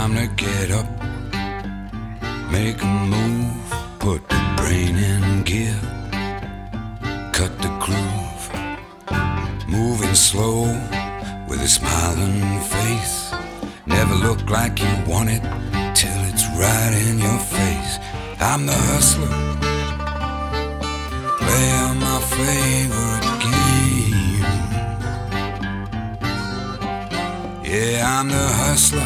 time to get up, make a move, put the brain in gear, cut the groove, moving slow with a smiling face. Never look like you want it till it's right in your face. I'm the hustler, playing my favorite game. Yeah, I'm the hustler,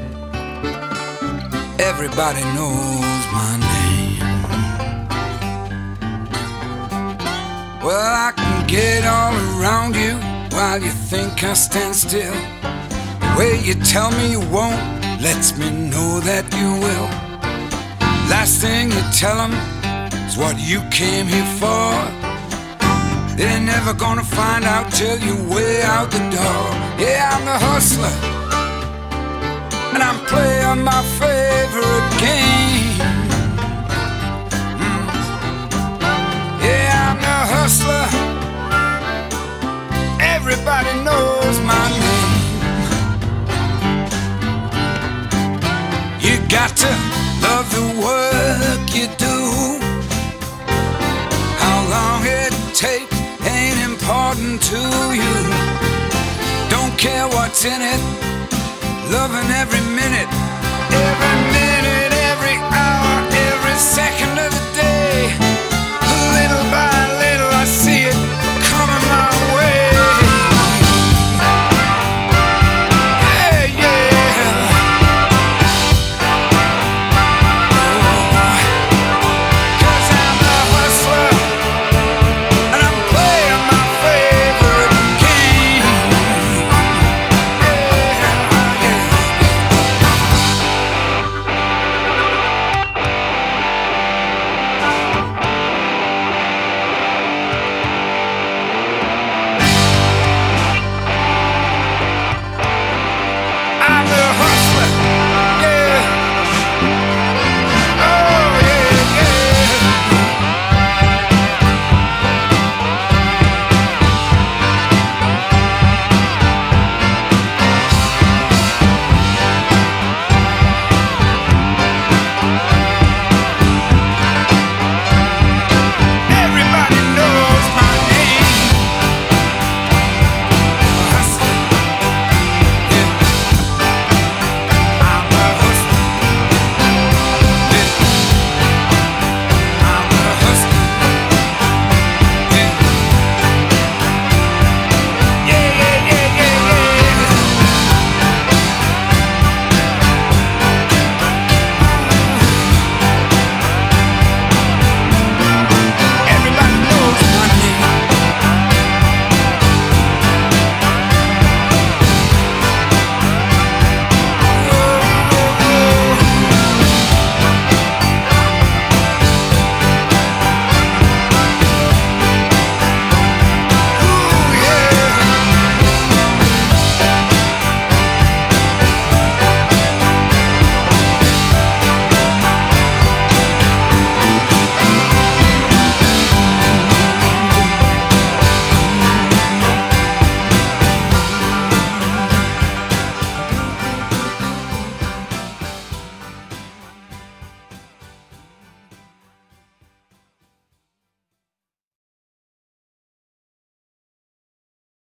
everybody knows my name. Well, I can get all around you while you think I stand still. The way you tell me you won't lets me know that you will. Last thing you tell them is what you came here for. They're never gonna find out till you're way out the door. Yeah, I'm the hustler, and I'm playing my favorite game. Yeah, I'm the hustler, everybody knows my name. You got to love the work you do. How long it takes ain't important to you. Don't care what's in it, loving every minute, every hour, every second of the